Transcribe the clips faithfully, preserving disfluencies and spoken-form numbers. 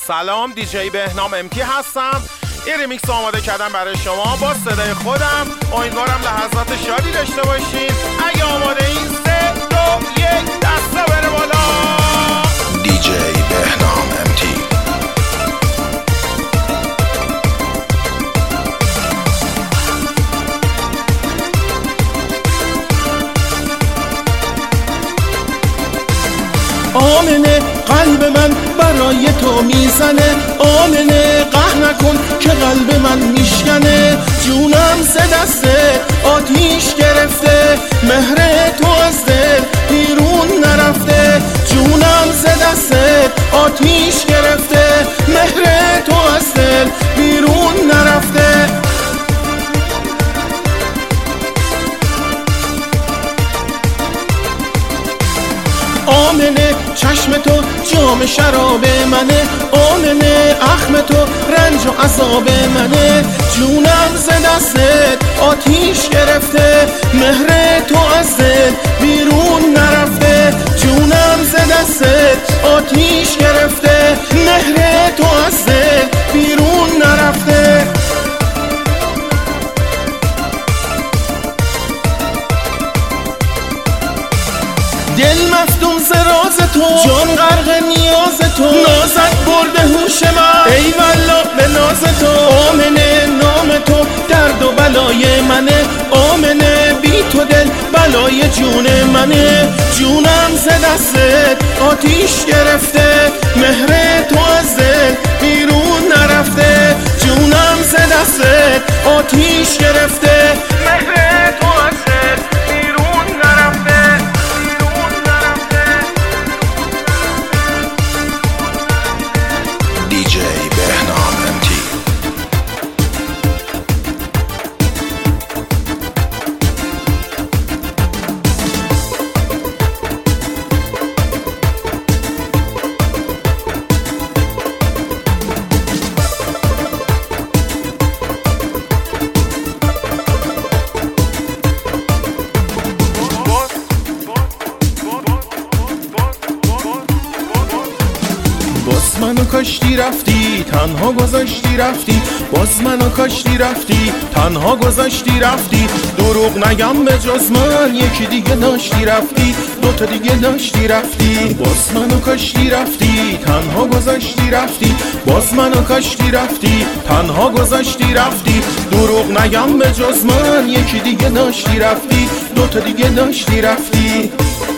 سلام، دیجی بهنام امتی هستم. این ریمیکس آماده کردم برای شما با صدای خودم. امیدوارم لحظات شادی داشته باشین. اگه آماده این سه دو یک دسته بره بالا. دیجی بهنام امتی. آمنه قلب من برای تو میزنه، آمنه قهر نکن که قلب من میشکنه. جونم سه دسته آتیش گرفته، مهر تو از دل بیرون نرفته. جونم سه دسته آتیش گرفته، مهر تو از دل بیرون نرفته. آمنه چشم تو جام شراب منه، آمنه اخم تو رنج و عذاب منه. جونم ز دستت آتیش گرفته، مهر تو از دل بیرون نرفته. جونم ز دستت آتیش گرفته، مهر تو از دل بیرون نرفته. دل مفتون ز راز تو، جان غرق نیاز تو، نازت برده هوش من ای والله به ناز تو. آمنه نام تو درد و بلای منه، آمنه بی تو دل بلای جون منه. جونم ز دستت آتیش گرفته، مهر تو از دل بیرون نرفته. جونم ز دستت آتیش گرفته، مهر تو از دل بیرون نرفته. دیجی بهنام امتی. باز منو کاشتی رفتی، تنها گذاشتی رفتی. باز منو کاشتی رفتی، تنها گذاشتی رفتی. دروغ نگم به جز من یکی دیگه داشتی رفتی، دوتا دیگه داشتی رفتی. باز منو کاشتی رفتی، تنها گذاشتی رفتی. باز منو کاشتی رفتی، تنها گذاشتی رفتی. دروغ نگم به جز من یکی دیگه داشتی رفتی، دوتا دیگه داشتی رفتی.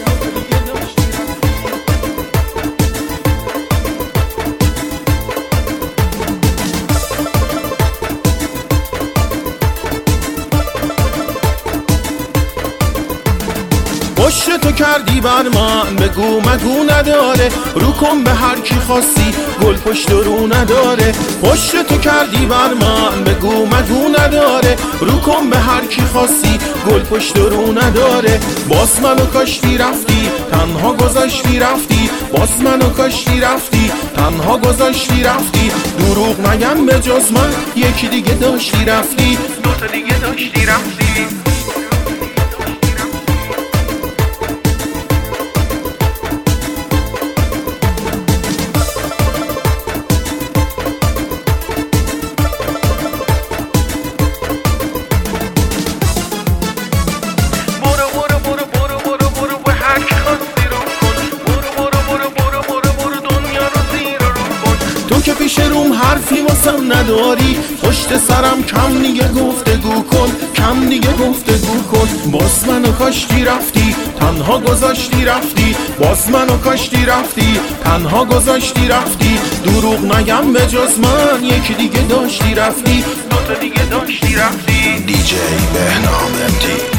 پشت تو کردی بر من، بگو مگو نداره. رو کن به هر کی خواستی، گل پشت رو نداره. پشت تو کردی بر من، بگو مگو نداره. رو کن به هر کی خواستی، گل پشت رو نداره. باز منو کاشتی رفتی، تنها گذاشتی رفتی. باز منو کاشتی رفتی، تنها گذاشتی رفتی. دروغ نگم به جز من یکی دیگه داشتی رفتی، دوتا دیگه داشتی رفتی. که پیش روم حرفی واسم نداری، پشت سرم کم دیگه گفتگو کن، کم دیگه گفتگو کن. باز منو کاشتی رفتی، تنها گذاشتی رفتی. باز منو کاشتی رفتی، تنها گذاشتی رفتی. دروغ نگم به جز من یکی دیگه داشتی رفتی، دوتا دیگه داشتی رفتی. دیجی بهنام امتی.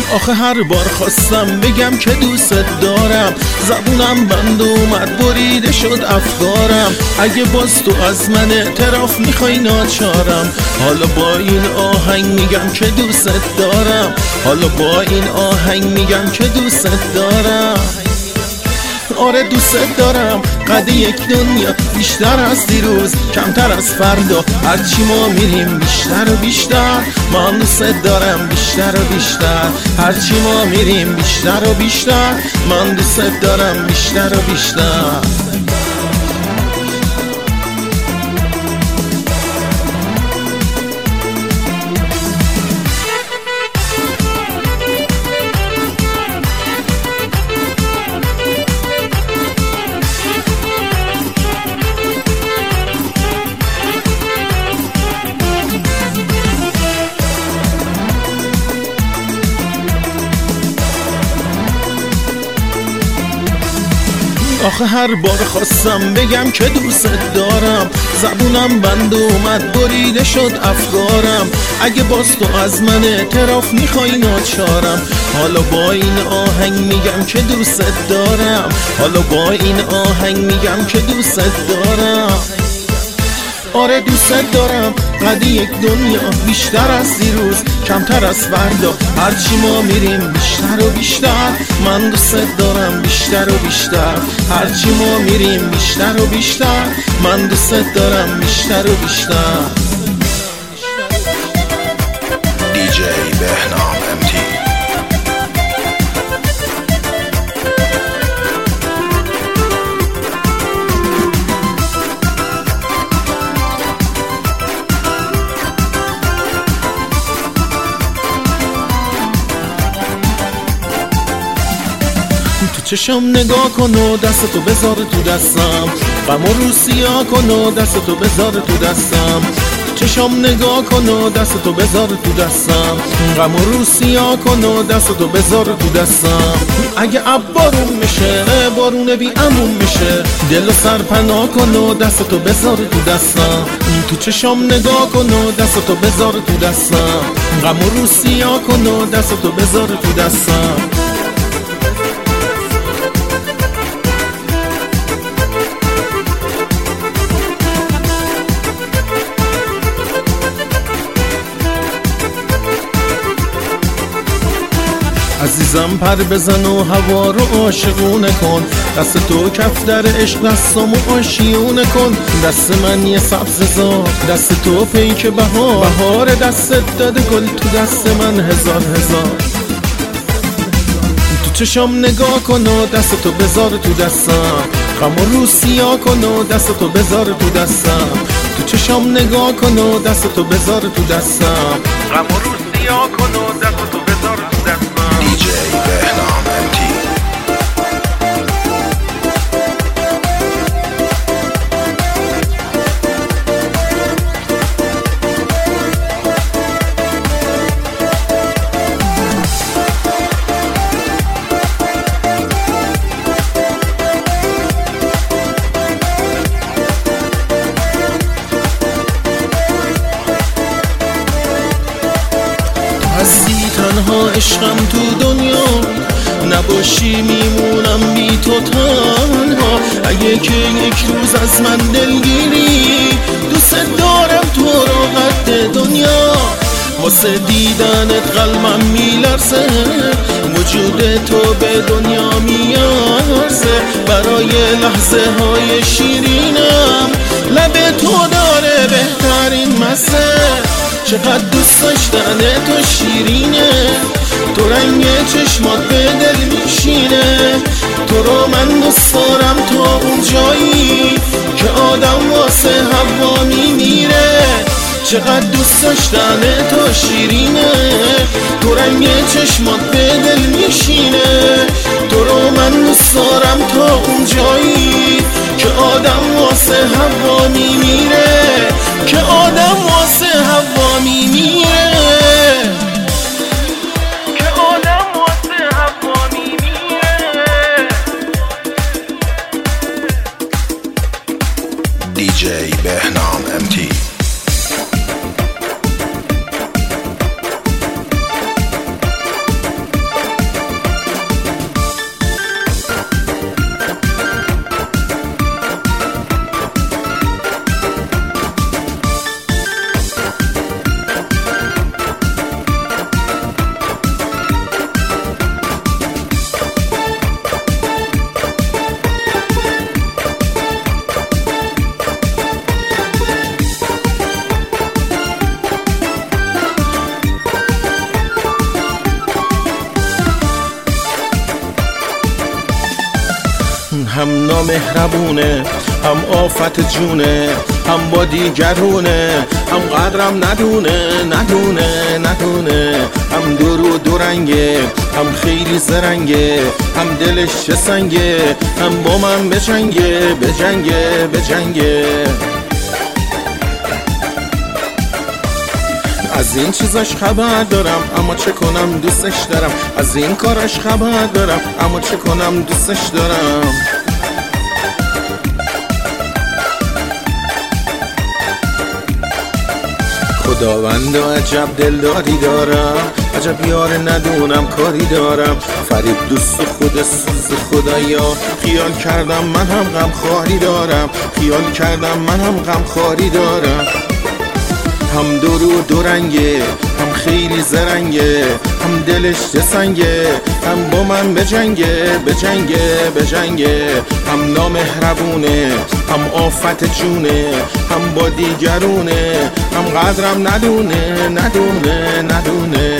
آخه هر بار خواستم بگم که دوست دارم، زبونم بند اومد بریده شد افکارم. اگه باز تو از من اعتراف میخوای ناچارم، حالا با این آهنگ میگم که دوست دارم، حالا با این آهنگ میگم که دوست دارم. آره دوست دارم، قد یک دنیا بیشتر از دیروز، کمتر از فردا. هرچی ما میریم بیشتر و بیشتر، من دوست دارم بیشتر و بیشتر. هرچی ما میریم بیشتر و بیشتر، من دوست دارم بیشتر و بیشتر. آخه هر بار خواستم بگم که دوست دارم، زبونم بند اومد بریده شد افکارم. اگه باز تو از من اعتراف میخوای ناچارم، حالا با این آهنگ میگم که دوست دارم، حالا با این آهنگ میگم که دوست دارم. آره دوست دارم، قد یک دنیا بیشتر از دیروز، کمتر از فردا. هرچی ما میریم بیشتر و بیشتر، من دوست دارم بیشتر و بیشتر. هرچی ما میریم بیشتر و بیشتر، من دوست دارم بیشتر و بیشتر. دی جی بهنام ام تی. چشم نگاه کن و دستتو بذار تو دستم، غم و رو سیاه کن و دستتو بذار تو دستم. چشم نگاه کن و دستتو بذار تو دستم، غم و رو سیاه کن و دستتو بذار تو دستم. اگه اب بارون میشه بارون بی امون میشه، دل و سر پناه کن و دستتو بذار تو دستم. تو چشم نگاه کن و دستتو بذار تو دستم، غم و رو سیاه کن و دستتو بذار تو دستم. عزیزم پر بزن و هوا رو عاشقونه کن، دست تو کف در عشق دستامو آشیونه کن. دست من یه سبز زار، دست تو پیک بهار، بهار دستت داده گل تو دست من هزار هزار. تو چشم نگاه کن و دست تو بذار تو دستم، غم و رو سیاه کن و دست تو بذار تو دستم. تو چشم نگاه کن و دست تو بذار تو دستم، غم و رو سیاه کن و دست تو بذار تو دستم. دی جی بهنام ام تی. هستی تنها عشقم تو دنیا، نباشی میمونم بی تو تنها. اگه که یک روز از من دلگیری، دوست دارم تو رو قد دنیا. واسه دیدنت قلبم میلرزه، وجود تو به دنیا میارزه. برای لحظه های شیرینم، لب تو داره بهترین مزه. چقدر دوست داشتن تو شیرینه، تو رنگ چشمات به دل میشینه. تو رو من دوست دارم تا اون جایی که آدم واسه هوا میمیره. چقدر دوست داشتن تو شیرینه، تو رنگ چشمات به دل میشینه. تو رو من دوست دارم تا اون جایی که آدم واسه هوا میمیره، که آدم واسه هوا میمیره، که آدم واسه هوا میمیره. دی جی بهنام ام تی. هم نامهربونه، هم آفت جونه، هم با دیگرونه، هم قدرم ندونه ندونه ندونه، هم دو رو دو رنگه، هم خیلی زرنگه، هم دلش چه سنگه، هم با من بجنگه بجنگه بجنگه. از این چیزاش خبر دارم اما چه کنم دوستش دارم، از این کاراش خبر دارم اما چه کنم دوستش دارم. خداوند و عجب دلداری دارم، عجب یار ندونم کاری دارم، فریب دوست خود سوز خدایا، خیال کردم من هم غم خاری دارم، خیال کردم من هم غم خاری دارم. هم دو رو دو رنگه، هم خیلی زرنگه، هم دلش چه سنگه، هم با من بجنگه بجنگه بجنگه، هم نامهربونه، هم آفت جونه، هم با دیگرونه، هم قدرم ندونه ندونه ندونه.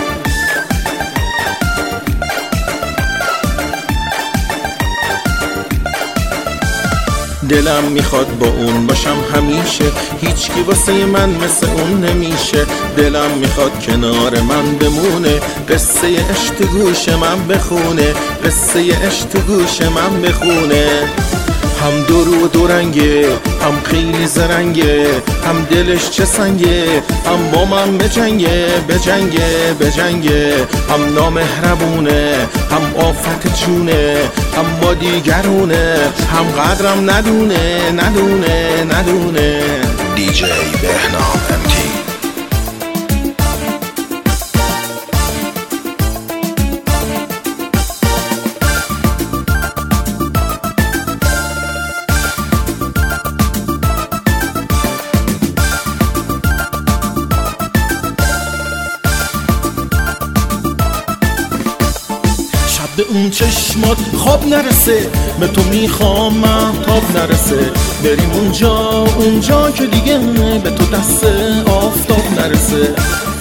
دلم میخواد با اون باشم همیشه، هیچکی واسه من مثل اون نمیشه. دلم میخواد کنار من بمونه، قصه عشق تو گوش من بخونه، قصه عشق تو گوش من بخونه. هم دو رو دو رنگه، هم خیلی زرنگه، هم دلش چه سنگه، هم با من بجنگه بجنگه بجنگه، هم نامهربونه، هم آفت جونه، هم با دیگرونه، هم قدرم ندونه ندونه ندونه. دی جی بهنام ام تی. به اون چشمات خواب نرسه، به تو میخوام مهتاب نرسه، بریم اونجا اونجا که دیگه به تو دست آفتاب نرسه.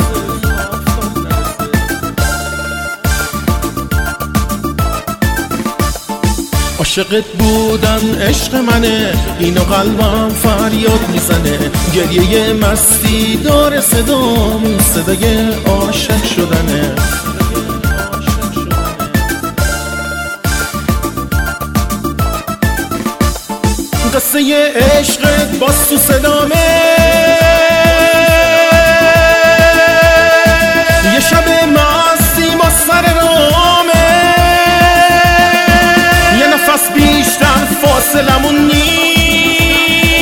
عاشقت بودن عشق منه، اینو قلبم فریاد میزنه، گریه مستی داره صدام، صدای عاشق شدنه. قصه عشقت باز تو صدامه، یه شب مستی با سر رامه، یه نفس بیشتر فاصلمون نیست،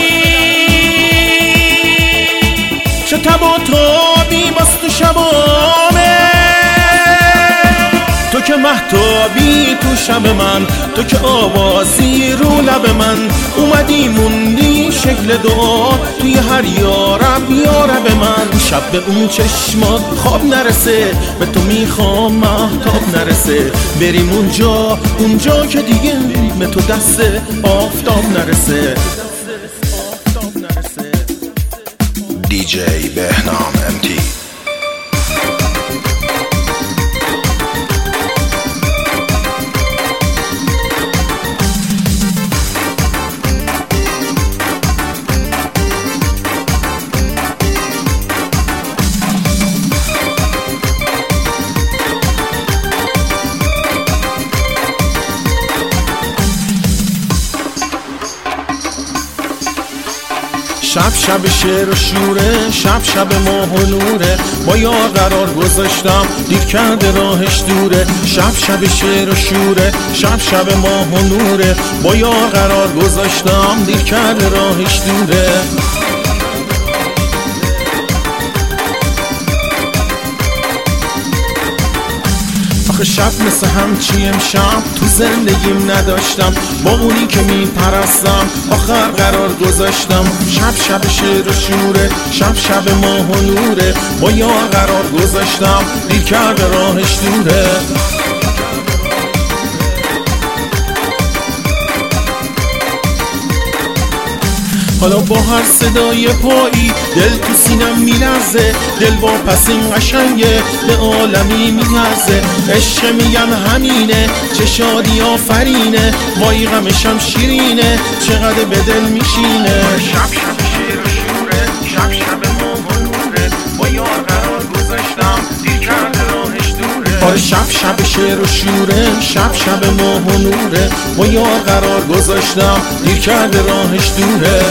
چه تب و تابی باز تو شبامه. تو که مهتابی تو شب من، تو که آوازی رو لب من، اومدی موندی شکل دعا توی هر یارب یارب من. شب به اون چشمات خواب نرسه، به تو میخوام مهتاب نرسه، بریم اونجا اونجا که دیگه به تو دست آفتاب نرسه. دی جی بهنام ام تی. شب شب شعر و شوره، شب شب ماه و نوره، با یار قرار گذاشتم دیر کرده راهش دوره. شب شب شعر و شوره، شب شب ماه و نوره، با یار قرار گذاشتم دیر کرده راهش دوره. آخه شب مثل همچی امشب تو زندگیم نداشتم، با اونی که میپرستم آخر قرار گذاشتم. شب شب شعر و شوره، شب شب ماه و نوره، با یار قرار گذاشتم دیر کرده راهش دوره. حالا با هر صدای پایی دل تو سینم میلرزه، دل با پس این قشنگه به عالمی میلرزه. عشق میگم همینه، چه شادی آفرینه، وای غمشم شیرینه، چقدر به دل میشینه. شب شب شیر و شوره، شب شب ماه و نوره، با یار قرار گذاشتم دیر کرده راهش دوره. آره شب شب شیر و شوره، شب شب ماه و نوره، با یار قرار گذاشتم دیر کرده راهش دوره.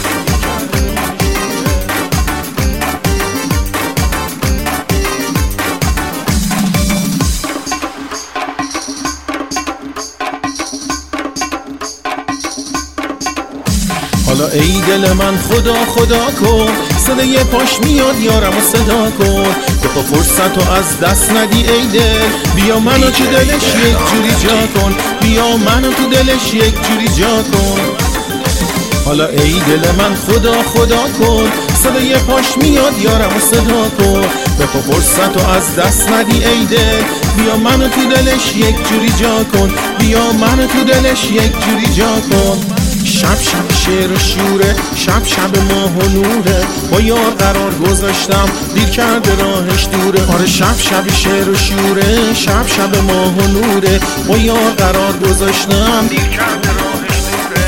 حالا ای دل من خدا خدا کن، صدای پاش میاد یارم و صدا کن. تو فرصت رو از دست ندی ای دل، بیا منو تو دلش یک جوری جا کن، بیا منو تو دلش یک جوری جا کن. حالا ای دل من خدا خدا کن، صدای پاش میاد یارم و صدا کن. تو فرصت رو از دست ندی ای دل، بیا منو تو دلش یک جوری جا کن، بیا منو تو دلش یک جوری جا کن. شب شب شیر و شوره، شب شب ماه و نوره، با یار قرار گذاشتم دیر کرده راهش دوره. آره شب شب شیر و شوره، شب شب ماه و نوره، با یار قرار گذاشتم دیر کرده راهش دوره.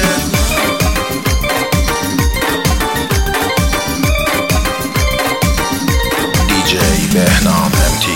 دیجی بهنام امتی.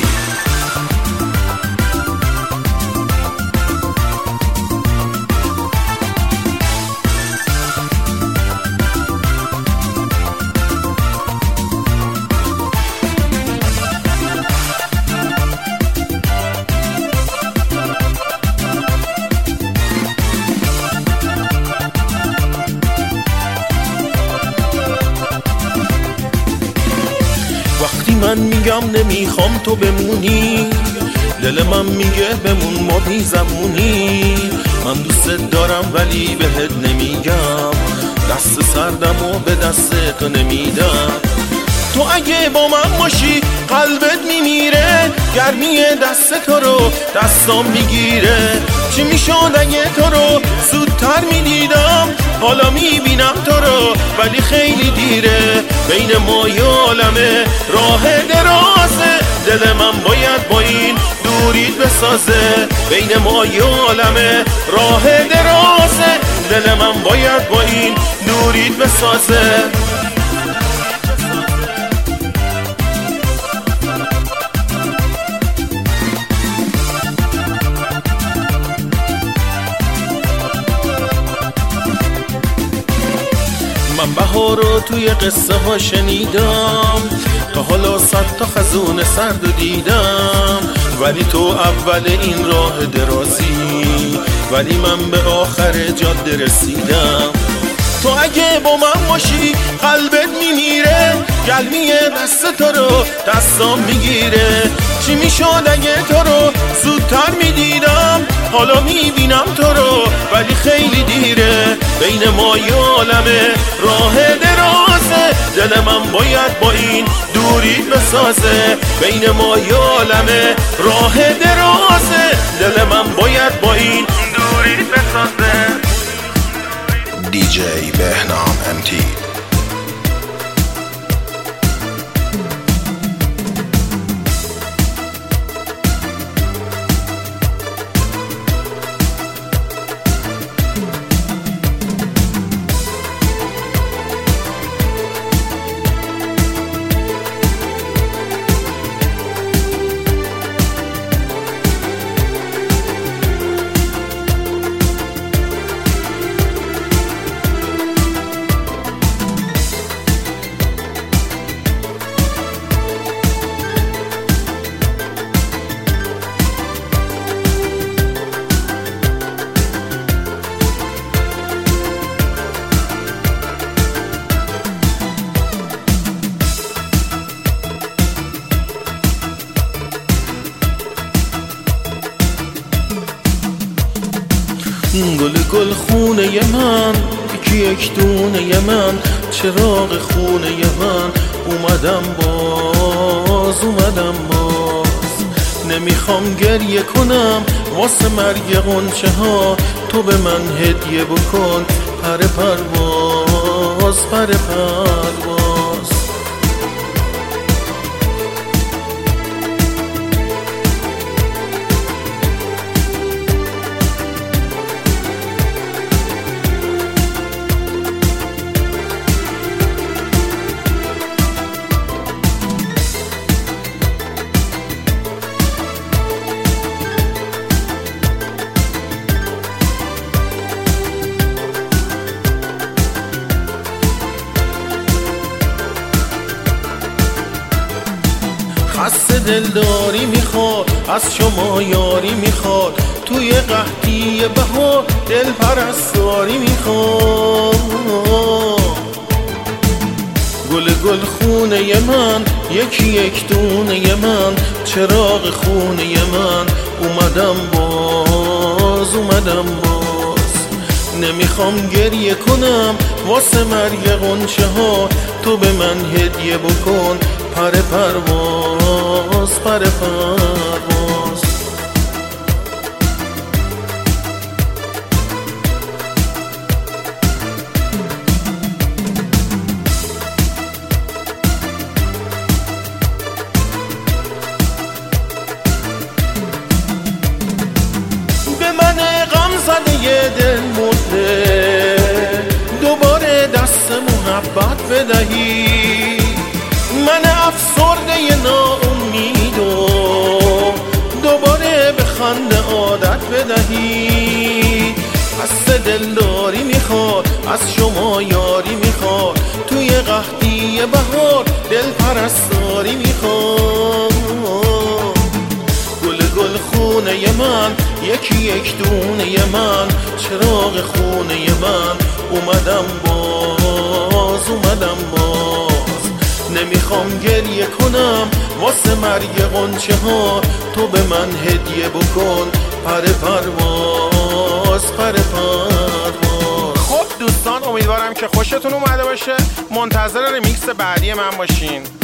وقتی من میگم نمیخوام تو بمونی، دل من میگه بمون ما بی زمونی. من دوست دارم ولی بهت نمیگم، دست سردم و به دست تو نمیدم. تو اگه با من باشی قلبت میمیره، گرمی دست تو رو دستام میگیره. چی میشد اگه تو رو زودتر میدیدم، حالا میبینم تو رو ولی خیلی دیره. بین ما یه عالمه راه درازه، دل من باید با این دوریت بسازه. بین ما یه عالمه راه درازه، دل من باید با این دوریت بسازه. من بهار رو توی قصه ها شنیدم، تا حالا صد تا خزون سرد و دیدم. ولی تو اول این راه درازی، ولی من به آخر جاده رسیدم. تو اگه با من باشی قلبت میمیره، گلمی دست تو رو دستام میگیره. چی میشد اگه تو رو زودتر میدیدم، حالا میبینم تو رو ولی خیلی دیره. بین ما یه عالمه راه درازه، دل من باید با این دوری بسازه. بین ما یه عالمه راه درازه، دل من باید با این دوری بسازه. دیجی بهنام امتی. گل گل خونه من، یکی یک دونه من، چراغ خونه من. اومدم باز اومدم باز، نمیخوام گریه کنم واسه مرگ غنچه ها. تو به من هدیه بکن پر پرواز، پر پرواز. خسته دلداری میخواد، از شما یاری میخواد، توی قحطی بهار دل پرستاری میخواد. گل گل خونه من، یکی یک دونه من، چراغ خونه من، اومدم باز اومدم باز. نمیخوام گریه کنم واسه مرگ غنچه ها، تو به من هدیه بکن پر پرواز پر پرواز. به من غم زده یه دل مرده، دوباره دست محبت بدهی. من افسرده ناامید و دوباره به خنده عادت بدهی. قصد دلداری میخواد، از شما یاری میخواد، توی قحطی بهار دل پرستاری میخواد. گل گل خونه من، یکی یک دونه من، چراغ خونه من، اومدم باز اومدم باز. نمیخوام گریه کنم واسه مرگ غنچه ها، تو به من هدیه بکن پر پرواز پر پرواز. خب دوستان، امیدوارم که خوشتون اومده باشه. منتظر ریمیکس بعدی من باشین.